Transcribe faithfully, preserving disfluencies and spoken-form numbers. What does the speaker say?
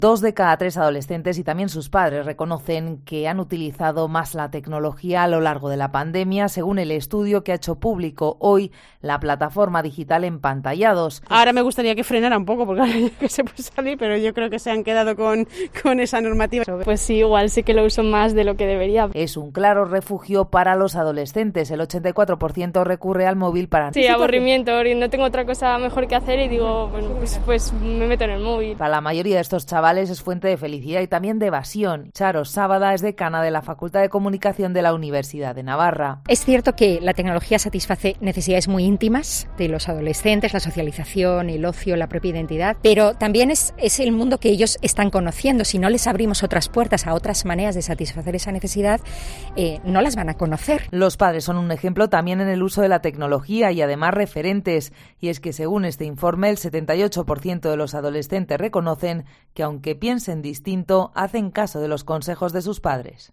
Dos de cada tres adolescentes y también sus padres reconocen que han utilizado más la tecnología a lo largo de la pandemia, según el estudio que ha hecho público hoy la plataforma digital Empantallados. Ahora me gustaría que frenara un poco, porque ahora ya que se puede salir, pero yo creo que se han quedado con, con esa normativa. Pues sí, igual sí que lo uso más de lo que debería. Es un claro refugio para los adolescentes. El ochenta y cuatro por ciento recurre al móvil para... Sí, aburrimiento, no tengo otra cosa mejor que hacer y digo, bueno, pues, pues me meto en el móvil. Para la mayoría de estos chavales es fuente de felicidad y también de evasión. Charo Sábada es decana de la Facultad de Comunicación de la Universidad de Navarra. Es cierto que la tecnología satisface necesidades muy íntimas de los adolescentes, la socialización, el ocio, la propia identidad, pero también es, es el mundo que ellos están conociendo. Si no les abrimos otras puertas a otras maneras de satisfacer esa necesidad, eh, no las van a conocer. Los padres son un ejemplo también en el uso de la tecnología y además referentes. Y es que según este informe, el setenta y ocho por ciento de los adolescentes reconocen que aunque piensen distinto, hacen caso de los consejos de sus padres.